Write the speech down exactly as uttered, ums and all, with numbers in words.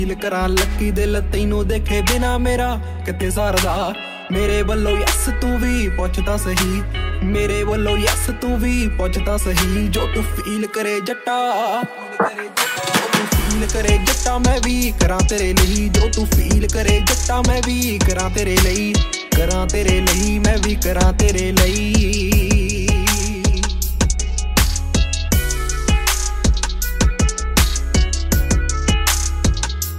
Feel ਕਰਾਂ Lucky ਦਿਲ ਤੈਨੂੰ ਦੇਖੇ ਬਿਨਾ ਮੇਰਾ ਕਿਤੇ ਸਰਦਾ। ਮੇਰੇ ਵੱਲੋਂ ਯਸ ਤੂੰ ਵੀ ਪੁੱਛਦਾ ਸਹੀ, ਮੇਰੇ ਵੱਲੋਂ ਯਸ ਤੂੰ ਵੀ ਪੁੱਛਦਾ ਸਹੀ। ਜੋ ਤੂੰ ਫੀਲ ਕਰੇ ਜੱਟਾ, ਤੂੰ ਫੀਲ ਕਰੇ ਜੱਟਾ ਮੈਂ ਵੀ ਕਰਾਂ ਤੇਰੇ ਲਈ। ਜੋ ਤੂੰ ਫੀਲ ਕਰੇ ਜੱਟਾ ਮੈਂ ਵੀ ਕਰਾਂ ਤੇਰੇ ਲਈ, ਕਰਾਂ ਤੇਰੇ ਲਈ, ਮੈਂ ਵੀ ਕਰਾਂ ਤੇਰੇ ਲਈ।